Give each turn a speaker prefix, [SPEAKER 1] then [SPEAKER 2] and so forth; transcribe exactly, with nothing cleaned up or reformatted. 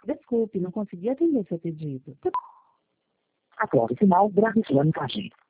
[SPEAKER 1] Desculpe, não consegui atender seu pedido.
[SPEAKER 2] Após o sinal, grave sua mensagem.